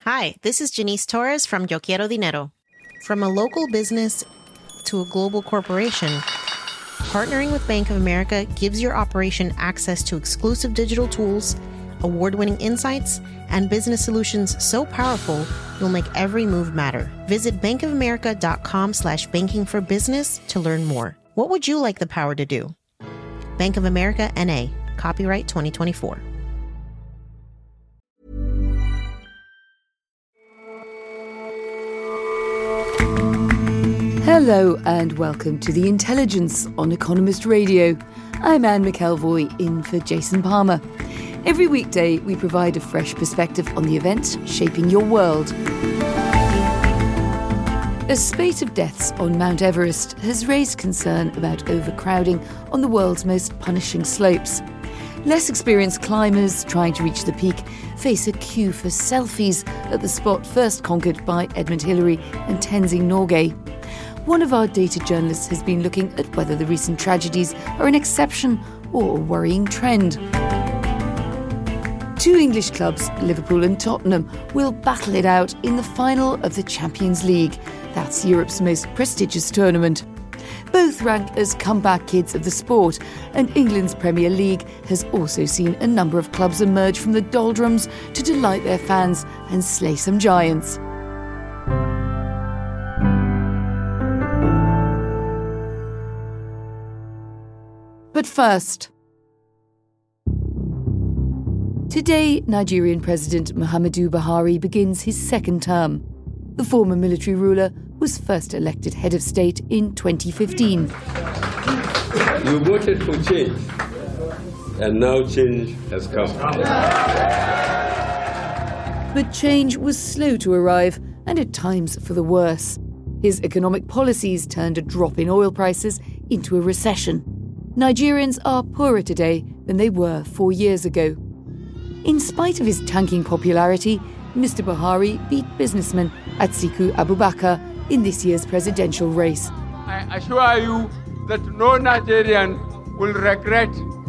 Hi, this is Janice Torres from Yo Quiero Dinero. From a local business to a global corporation, partnering with Bank of America gives your operation access to exclusive digital tools, award-winning insights, and business solutions so powerful you'll make every move matter. Visit bankofamerica.com/banking for business to learn more. What would you like the power to do? Bank of America, N.A. Copyright 2024. Hello and welcome to The Intelligence on Economist Radio. I'm Anne McElvoy in for Jason Palmer. Every weekday we provide a fresh perspective on the events shaping your world. A spate of deaths on Mount Everest has raised concern about overcrowding on the world's most punishing slopes. Less experienced climbers trying to reach the peak face a queue for selfies at the spot first conquered by Edmund Hillary and Tenzing Norgay. One of our data journalists has been looking at whether the recent tragedies are an exception or a worrying trend. Two English clubs, Liverpool and Tottenham, will battle it out in the final of the Champions League. That's Europe's most prestigious tournament. Both rank as comeback kids of the sport, and England's Premier League has also seen a number of clubs emerge from the doldrums to delight their fans and slay some giants. But first, today, Nigerian President Muhammadu Buhari begins his second term. The former military ruler was first elected head of state in 2015. You voted for change, and now change has come. But change was slow to arrive, and at times for the worse. His economic policies turned a drop in oil prices into a recession. Nigerians are poorer today than they were 4 years ago. In spite of his tanking popularity, Mr. Buhari beat businessman Atiku Abubakar in this year's presidential race. I assure you that no Nigerian will regret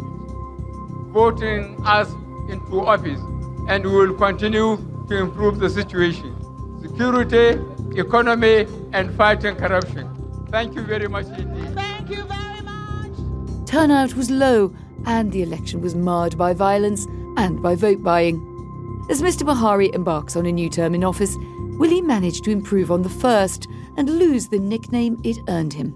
voting us into office, and we will continue to improve the situation, security, economy, and fighting corruption. Thank you very much indeed. Thank you very much. Turnout was low, and the election was marred by violence and by vote buying. As Mr. Buhari embarks on a new term in office, will he manage to improve on the first and lose the nickname it earned him?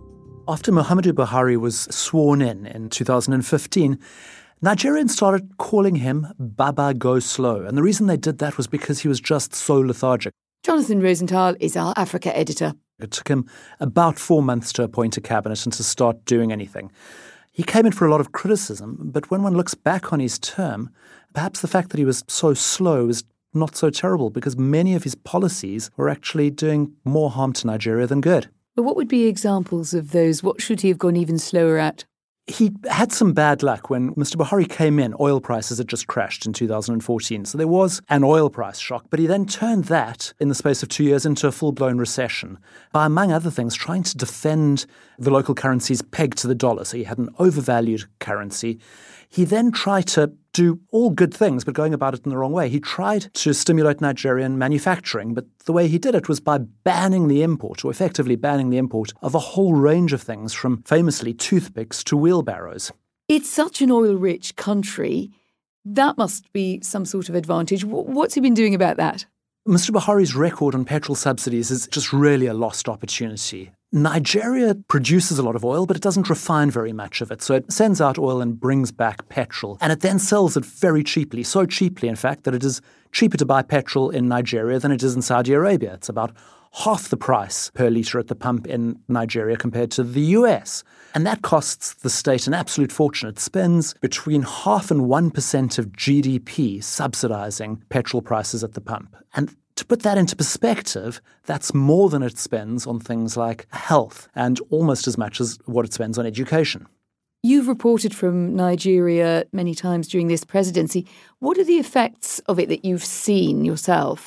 After Muhammadu Buhari was sworn in 2015, Nigerians started calling him Baba Go Slow. And the reason they did that was because he was just so lethargic. Jonathan Rosenthal is our Africa editor. It took him about 4 months to appoint a cabinet and to start doing anything. He came in for a lot of criticism, but when one looks back on his term, perhaps the fact that he was so slow is not so terrible because many of his policies were actually doing more harm to Nigeria than good. But what would be examples of those? What should he have gone even slower at? He had some bad luck. When Mr. Buhari came in, oil prices had just crashed in 2014. So there was an oil price shock, but he then turned that in the space of 2 years into a full-blown recession by, among other things, trying to defend the local currency's peg to the dollar. So he had an overvalued currency. He then tried to do all good things, but going about it in the wrong way. He tried to stimulate Nigerian manufacturing, but the way he did it was by banning the import, or effectively banning the import, of a whole range of things, from famously toothpicks to wheelbarrows. It's such an oil-rich country. That must be some sort of advantage. What's he been doing about that? Mr. Buhari's record on petrol subsidies is just really a lost opportunity. Nigeria produces a lot of oil, but it doesn't refine very much of it. So it sends out oil and brings back petrol. And it then sells it very cheaply, so cheaply, in fact, that it is cheaper to buy petrol in Nigeria than it is in Saudi Arabia. It's about half the price per litre at the pump in Nigeria compared to the US. And that costs the state an absolute fortune. It spends between 0.5% and 1% of GDP subsidising petrol prices at the pump. And to put that into perspective, that's more than it spends on things like health and almost as much as what it spends on education. You've reported from Nigeria many times during this presidency. What are the effects of it that you've seen yourself?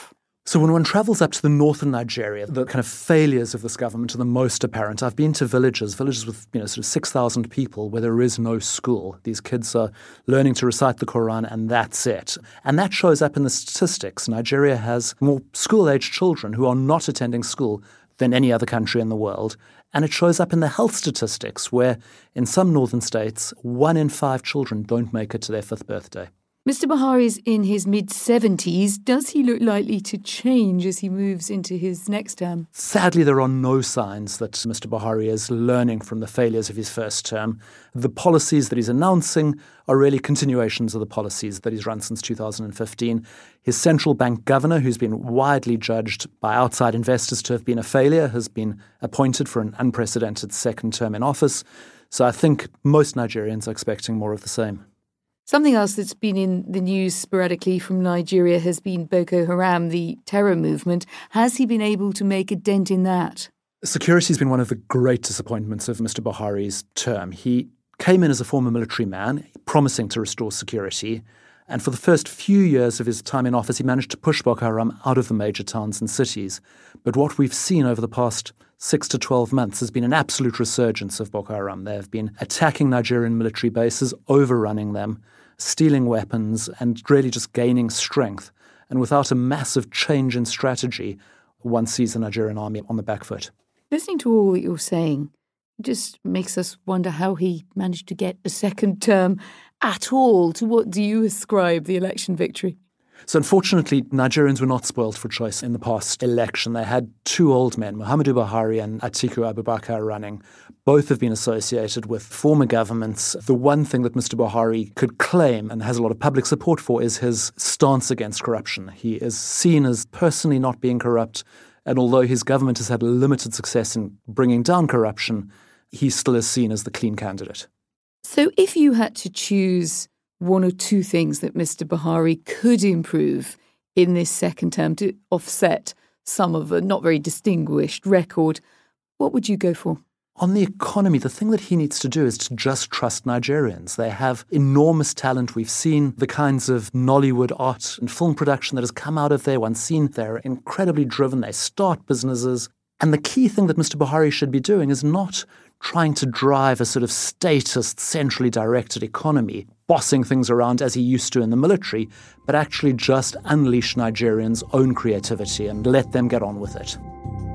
So when one travels up to the northern Nigeria, the kind of failures of this government are the most apparent. I've been to villages with sort of 6,000 people where there is no school. These kids are learning to recite the Quran and that's it. And that shows up in the statistics. Nigeria has more school-aged children who are not attending school than any other country in the world. And it shows up in the health statistics where in some northern states, 1 in 5 children don't make it to their 5th birthday. Mr. Buhari's in his mid-70s. Does he look likely to change as he moves into his next term? Sadly, there are no signs that Mr. Buhari is learning from the failures of his first term. The policies that he's announcing are really continuations of the policies that he's run since 2015. His central bank governor, who's been widely judged by outside investors to have been a failure, has been appointed for an unprecedented second term in office. So I think most Nigerians are expecting more of the same. Something else that's been in the news sporadically from Nigeria has been Boko Haram, the terror movement. Has he been able to make a dent in that? Security has been one of the great disappointments of Mr. Buhari's term. He came in as a former military man, promising to restore security. And for the first few years of his time in office, he managed to push Boko Haram out of the major towns and cities. But what we've seen over the past 6 to 12 months has been an absolute resurgence of Boko Haram. They have been attacking Nigerian military bases, overrunning them, stealing weapons, and really just gaining strength. And without a massive change in strategy, one sees the Nigerian army on the back foot. Listening to all that you're saying, it just makes us wonder how he managed to get a second term at all. To what do you ascribe the election victory? So unfortunately, Nigerians were not spoiled for choice in the past election. They had 2 old men, Muhammadu Buhari and Atiku Abubakar, running. Both have been associated with former governments. The one thing that Mr. Buhari could claim and has a lot of public support for is his stance against corruption. He is seen as personally not being corrupt, and although his government has had limited success in bringing down corruption, he still is seen as the clean candidate. So if you had to choose 1 or 2 things that Mr. Buhari could improve in this second term to offset some of a not very distinguished record, what would you go for? On the economy, the thing that he needs to do is to just trust Nigerians. They have enormous talent. We've seen the kinds of Nollywood art and film production that has come out of there. One's seen they're incredibly driven. They start businesses. And the key thing that Mr. Buhari should be doing is not trying to drive a sort of statist, centrally directed economy, bossing things around as he used to in the military, but actually just unleash Nigerians' own creativity and let them get on with it.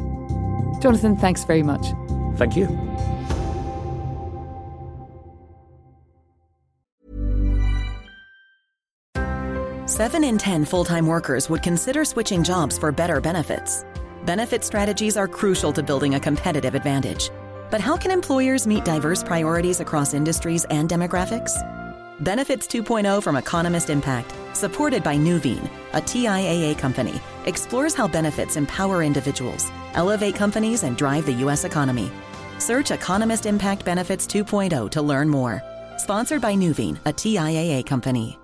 Jonathan, thanks very much. Thank you. Seven in 10 full-time workers would consider switching jobs for better benefits. Benefit strategies are crucial to building a competitive advantage. But how can employers meet diverse priorities across industries and demographics? Benefits 2.0 from Economist Impact, supported by Nuveen, a TIAA company, explores how benefits empower individuals, elevate companies, and drive the U.S. economy. Search Economist Impact Benefits 2.0 to learn more. Sponsored by Nuveen, a TIAA company.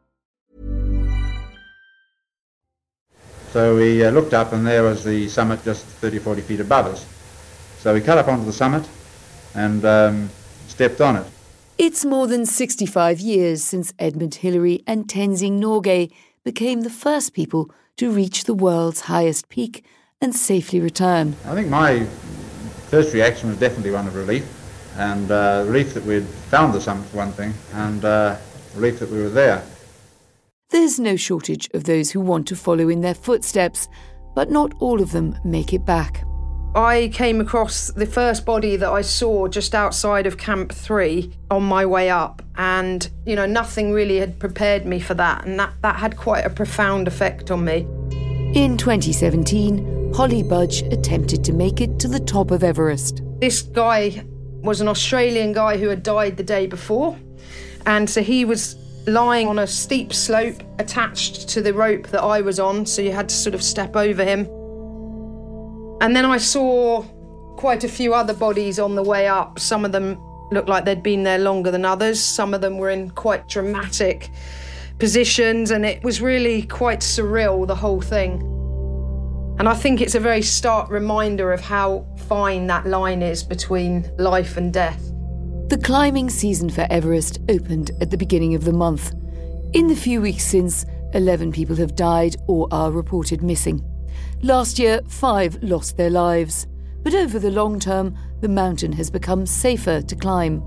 So we looked up and there was the summit just 30, 40 feet above us. So we cut up onto the summit and stepped on it. It's more than 65 years since Edmund Hillary and Tenzing Norgay became the first people to reach the world's highest peak and safely return. I think my first reaction was definitely one of relief, and relief that we'd found the summit for one thing, and relief that we were there. There's no shortage of those who want to follow in their footsteps, but not all of them make it back. I came across the first body that I saw just outside of Camp 3 on my way up, and, nothing really had prepared me for that, and that had quite a profound effect on me. In 2017, Holly Budge attempted to make it to the top of Everest. This guy was an Australian guy who had died the day before, and so he was lying on a steep slope attached to the rope that I was on, so you had to sort of step over him. And then I saw quite a few other bodies on the way up. Some of them looked like they'd been there longer than others. Some of them were in quite dramatic positions, and it was really quite surreal, the whole thing. And I think it's a very stark reminder of how fine that line is between life and death. The climbing season for Everest opened at the beginning of the month. In the few weeks since, 11 people have died or are reported missing. Last year, 5 lost their lives. But over the long term, the mountain has become safer to climb.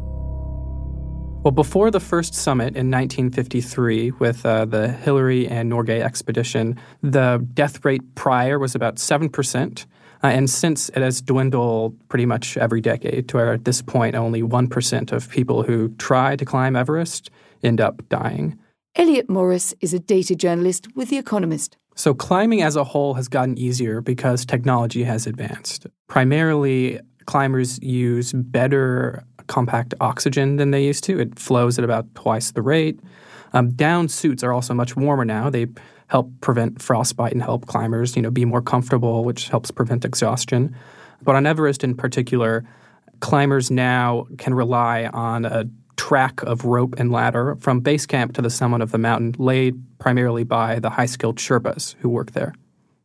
Well, before the first summit in 1953 with the Hillary and Norgay expedition, the death rate prior was about 7%. And since it has dwindled pretty much every decade to where at this point only 1% of people who try to climb Everest end up dying. Elliot Morris is a data journalist with The Economist. So climbing as a whole has gotten easier because technology has advanced. Primarily, climbers use better compact oxygen than they used to. It flows at about twice the rate. Down suits are also much warmer now. They help prevent frostbite and help climbers, be more comfortable, which helps prevent exhaustion. But on Everest in particular, climbers now can rely on a track of rope and ladder from base camp to the summit of the mountain, laid primarily by the high-skilled Sherpas who work there.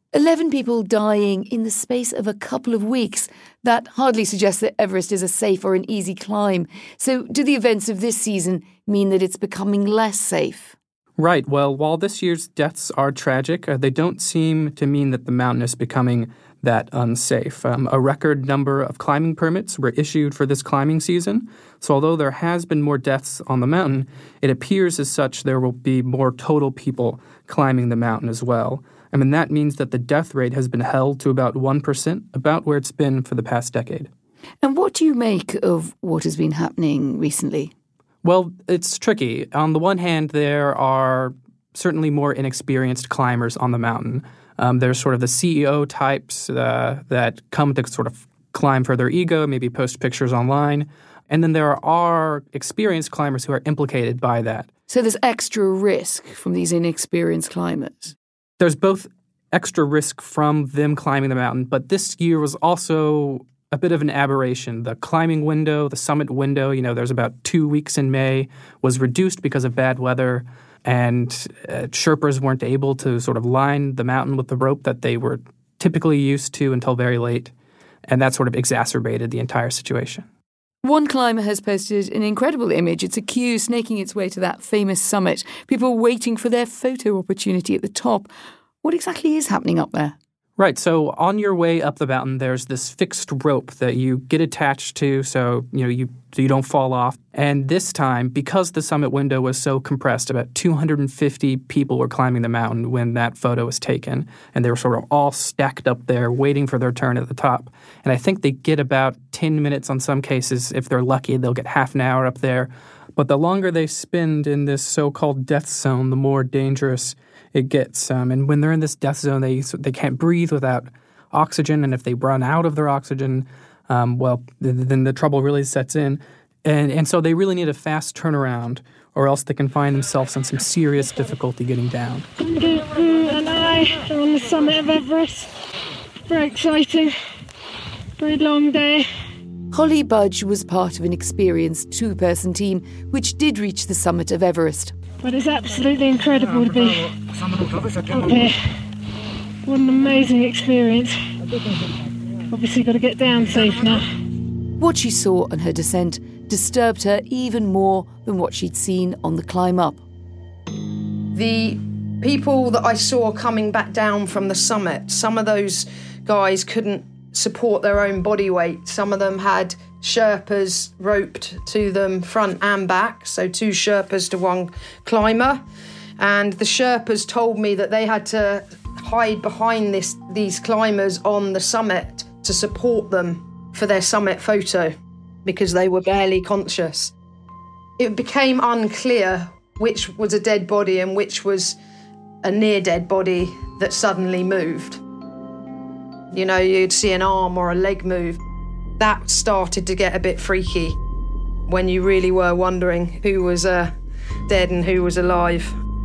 11 people dying in the space of a couple of weeks. That hardly suggests that Everest is a safe or an easy climb. So do the events of this season mean that it's becoming less safe? Right. Well, while this year's deaths are tragic, they don't seem to mean that the mountain is becoming that unsafe. A record number of climbing permits were issued for this climbing season. So although there has been more deaths on the mountain, it appears as such there will be more total people climbing the mountain as well. That means that the death rate has been held to about 1%, about where it's been for the past decade. And what do you make of what has been happening recently? Well, it's tricky. On the one hand, there are certainly more inexperienced climbers on the mountain. There's sort of the CEO types that come to sort of climb for their ego, maybe post pictures online. And then there are experienced climbers who are implicated by that. So there's extra risk from these inexperienced climbers? There's both extra risk from them climbing the mountain, but this year was also a bit of an aberration. The climbing window, the summit window, there's about 2 weeks in May, was reduced because of bad weather, and Sherpas weren't able to sort of line the mountain with the rope that they were typically used to until very late, and that sort of exacerbated the entire situation. One climber has posted an incredible image. It's a queue snaking its way to that famous summit, people waiting for their photo opportunity at the top. What exactly is happening up there? Right. So on your way up the mountain, there's this fixed rope that you get attached to so you don't fall off. And this time, because the summit window was so compressed, about 250 people were climbing the mountain when that photo was taken. And they were sort of all stacked up there waiting for their turn at the top. And I think they get about 10 minutes on some cases. If they're lucky, they'll get half an hour up there. But the longer they spend in this so-called death zone, the more dangerous it gets. And when they're in this death zone, they can't breathe without oxygen. And if they run out of their oxygen, then the trouble really sets in. And so they really need a fast turnaround, or else they can find themselves in some serious difficulty getting down. Boo and I are on the summit of Everest. Very exciting. Very long day. Holly Budge was part of an experienced 2-person team which did reach the summit of Everest. But it's absolutely incredible to be up here. What an amazing experience. Obviously got to get down safe now. What she saw on her descent disturbed her even more than what she'd seen on the climb up. The people that I saw coming back down from the summit, some of those guys couldn't support their own body weight. Some of them had Sherpas roped to them front and back, so 2 Sherpas to 1 climber. And the Sherpas told me that they had to hide behind these climbers on the summit to support them for their summit photo because they were barely conscious. It became unclear which was a dead body and which was a near-dead body that suddenly moved. You'd see an arm or a leg move. That started to get a bit freaky when you really were wondering who was dead and who was alive.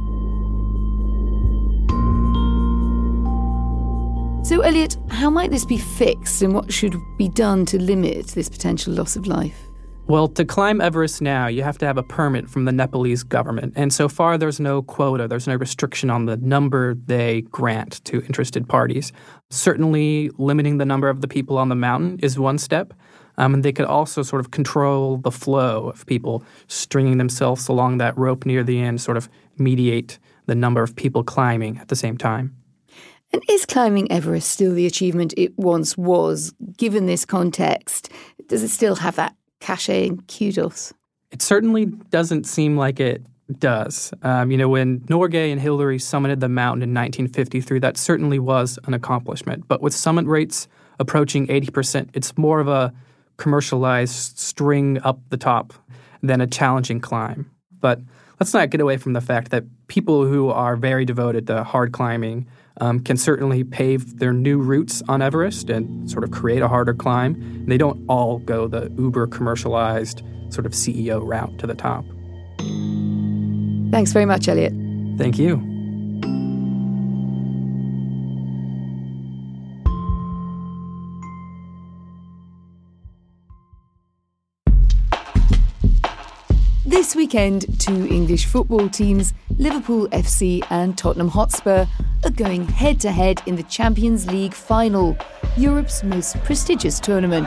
So, Elliot, how might this be fixed and what should be done to limit this potential loss of life? Well, to climb Everest now, you have to have a permit from the Nepalese government. And so far, there's no quota, there's no restriction on the number they grant to interested parties. Certainly, limiting the number of the people on the mountain is one step. And they could also sort of control the flow of people stringing themselves along that rope near the end, sort of mediate the number of people climbing at the same time. And is climbing Everest still the achievement it once was? Given this context, does it still have that cachet and kudos? It certainly doesn't seem like it does. When Norgay and Hillary summited the mountain in 1953, that certainly was an accomplishment. But with summit rates approaching 80%, it's more of a commercialized string up the top than a challenging climb. But let's not get away from the fact that people who are very devoted to hard climbing can certainly pave their new routes on Everest and sort of create a harder climb. And they don't all go the uber commercialized sort of CEO route to the top. Thanks very much, Elliot. Thank you. This weekend, two English football teams, Liverpool FC and Tottenham Hotspur, are going head-to-head in the Champions League final, Europe's most prestigious tournament.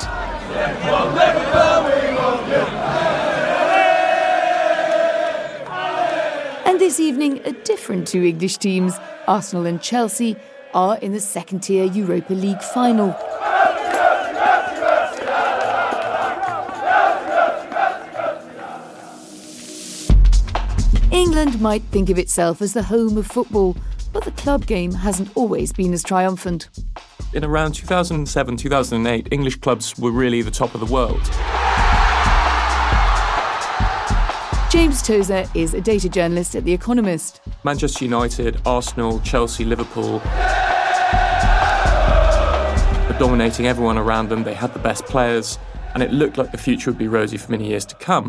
And this evening, a different two English teams, Arsenal and Chelsea, are in the second-tier Europa League final. England might think of itself as the home of football, but the club game hasn't always been as triumphant. In around 2007, 2008, English clubs were really the top of the world. James Tozer is a data journalist at The Economist. Manchester United, Arsenal, Chelsea, Liverpool were dominating everyone around them. They had the best players, and it looked like the future would be rosy for many years to come.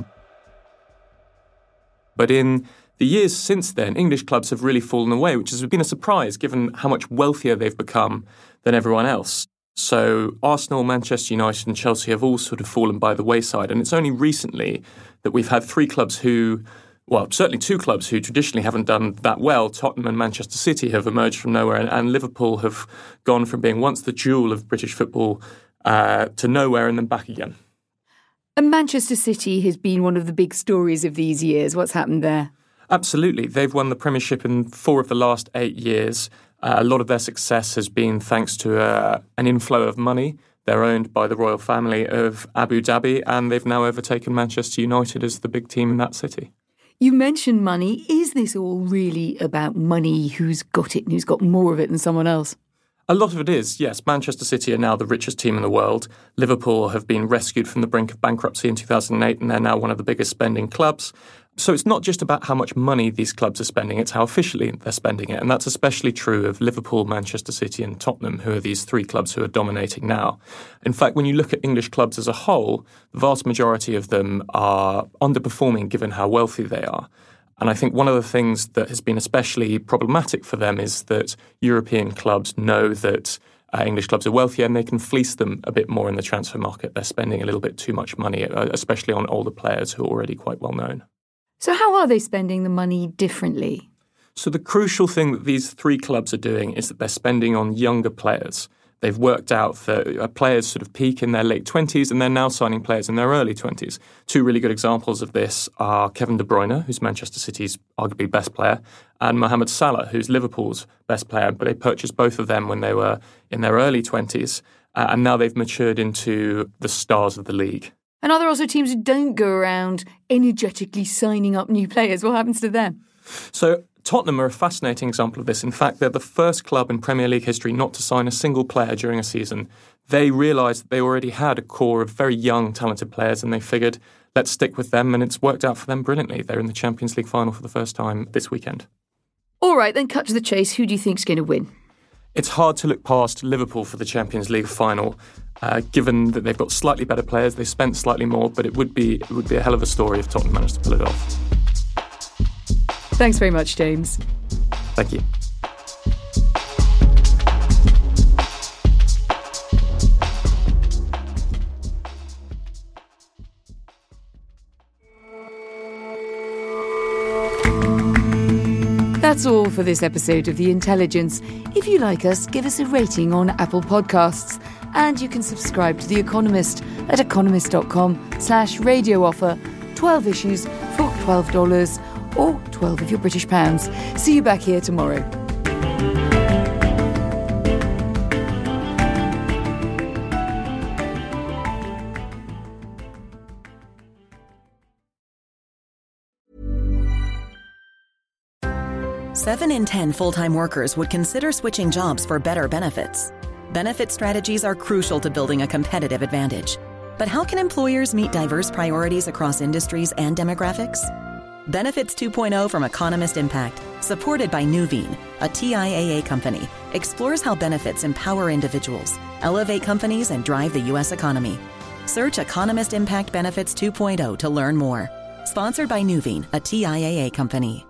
But in the years since then, English clubs have really fallen away, which has been a surprise given how much wealthier they've become than everyone else. So Arsenal, Manchester United and Chelsea have all sort of fallen by the wayside. And it's only recently that we've had three clubs certainly two clubs who traditionally haven't done that well. Tottenham and Manchester City have emerged from nowhere, and Liverpool have gone from being once the jewel of British football to nowhere and then back again. And Manchester City has been one of the big stories of these years. What's happened there? Absolutely. They've won the Premiership in 4 of the last 8 years. A lot of their success has been thanks to an inflow of money. They're owned by the royal family of Abu Dhabi, and they've now overtaken Manchester United as the big team in that city. You mentioned money. Is this all really about money? Who's got it and who's got more of it than someone else? A lot of it is, yes. Manchester City are now the richest team in the world. Liverpool have been rescued from the brink of bankruptcy in 2008, and they're now one of the biggest spending clubs. So it's not just about how much money these clubs are spending, it's how efficiently they're spending it. And that's especially true of Liverpool, Manchester City and Tottenham, who are these three clubs who are dominating now. In fact, when you look at English clubs as a whole, the vast majority of them are underperforming given how wealthy they are. And I think one of the things that has been especially problematic for them is that European clubs know that English clubs are wealthier and they can fleece them a bit more in the transfer market. They're spending a little bit too much money, especially on older players who are already quite well known. So how are they spending the money differently? So the crucial thing that these three clubs are doing is that they're spending on younger players. They've worked out that players sort of peak in their late 20s and they're now signing players in their early 20s. Two really good examples of this are Kevin De Bruyne, who's Manchester City's arguably best player, and Mohamed Salah, who's Liverpool's best player. But they purchased both of them when they were in their early 20s, and now they've matured into the stars of the league. And are there also teams who don't go around energetically signing up new players? What happens to them? So Tottenham are a fascinating example of this. In fact, they're the first club in Premier League history not to sign a single player during a season. They realised that they already had a core of very young, talented players, and they figured, let's stick with them, and it's worked out for them brilliantly. They're in the Champions League final for the first time this weekend. All right, then cut to the chase. Who do you think's going to win? It's hard to look past Liverpool for the Champions League final, given that they've got slightly better players. They spent slightly more, but it would be a hell of a story if Tottenham managed to pull it off. Thanks very much, James. Thank you. That's all for this episode of The Intelligence. If you like us, give us a rating on Apple Podcasts. And you can subscribe to The Economist at economist.com/radio offer. 12 issues for $12 or 12 of your British pounds. See you back here tomorrow. 7 in 10 full-time workers would consider switching jobs for better benefits. Benefit strategies are crucial to building a competitive advantage. But how can employers meet diverse priorities across industries and demographics? Benefits 2.0 from Economist Impact, supported by Nuveen, a TIAA company, explores how benefits empower individuals, elevate companies, and drive the U.S. economy. Search Economist Impact Benefits 2.0 to learn more. Sponsored by Nuveen, a TIAA company.